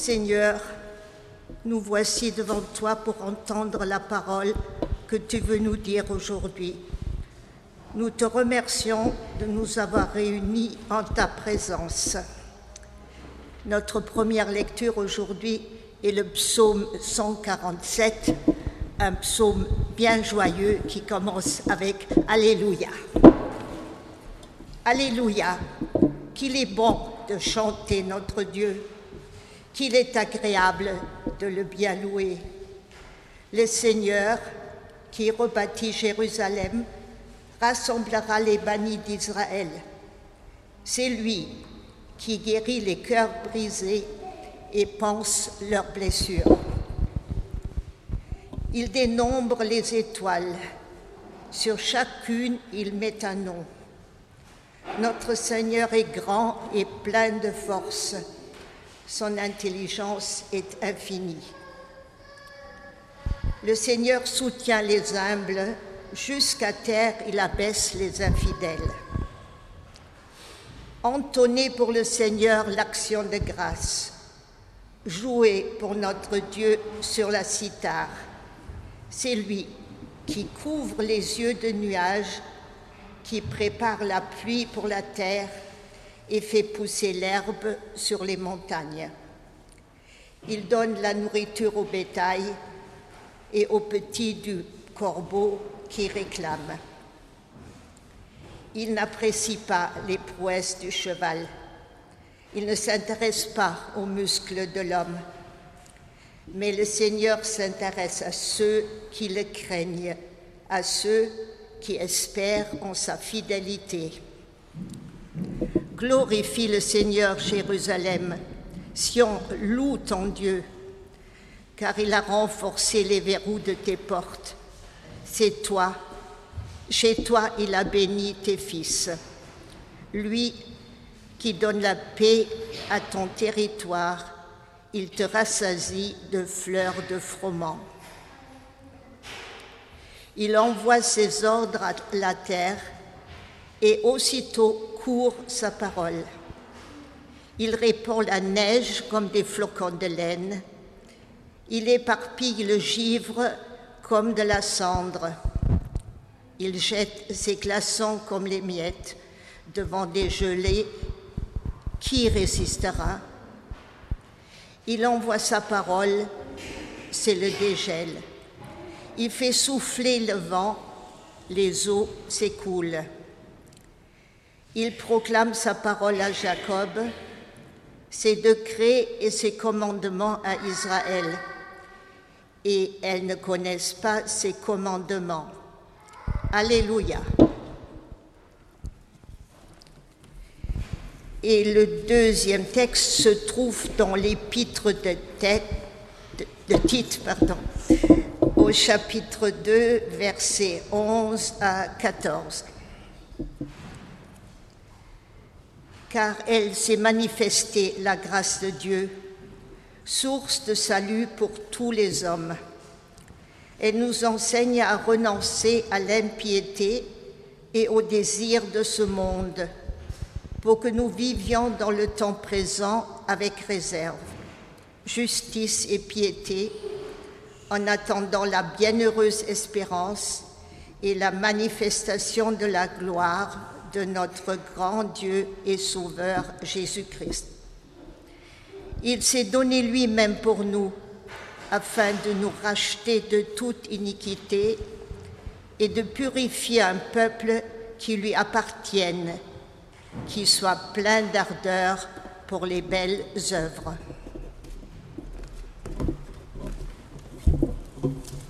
Seigneur, nous voici devant toi pour entendre la parole que tu veux nous dire aujourd'hui. Nous te remercions de nous avoir réunis en ta présence. Notre première lecture aujourd'hui est le psaume 147, un psaume bien joyeux qui commence avec « Alléluia ». Alléluia, qu'il est bon de chanter notre Dieu, qu'il est agréable de le bien louer. Le Seigneur, qui rebâtit Jérusalem, rassemblera les bannis d'Israël. C'est lui qui guérit les cœurs brisés et panse leurs blessures. Il dénombre les étoiles, sur chacune il met un nom. Notre Seigneur est grand et plein de force, son intelligence est infinie. Le Seigneur soutient les humbles, jusqu'à terre il abaisse les infidèles. Entonnez pour le Seigneur l'action de grâce. Jouez pour notre Dieu sur la cithare. C'est lui qui couvre les yeux de nuages, qui prépare la pluie pour la terre et fait pousser l'herbe sur les montagnes. Il donne la nourriture au bétail et aux petits du corbeau qui réclament. Il n'apprécie pas les prouesses du cheval. Il ne s'intéresse pas aux muscles de l'homme. Mais le Seigneur s'intéresse à ceux qui le craignent, à ceux qui espèrent en sa fidélité. Glorifie le Seigneur, Jérusalem. Sion, loue ton Dieu, car il a renforcé les verrous de tes portes. C'est toi, chez toi il a béni tes fils. Lui qui donne la paix à ton territoire, il te rassasie de fleurs de froment. Il envoie ses ordres à la terre et aussitôt court sa parole. Il répand la neige comme des flocons de laine. Il éparpille le givre comme de la cendre. Il jette ses glaçons comme les miettes devant des gelées. Qui résistera? Il envoie sa parole, c'est le dégel. Il fait souffler le vent, les eaux s'écoulent. Il proclame sa parole à Jacob, ses décrets et ses commandements à Israël. Et elles ne connaissent pas ses commandements. Alléluia. Et le deuxième texte se trouve dans l'épître de Tite, au chapitre 2, versets 11 à 14. Car elle s'est manifestée la grâce de Dieu, source de salut pour tous les hommes. Elle nous enseigne à renoncer à l'impiété et au désir de ce monde, pour que nous vivions dans le temps présent avec réserve, justice et piété, en attendant la bienheureuse espérance et la manifestation de la gloire de notre grand Dieu et Sauveur Jésus-Christ. Il s'est donné lui-même pour nous, afin de nous racheter de toute iniquité et de purifier un peuple qui lui appartienne, qui soit plein d'ardeur pour les belles œuvres.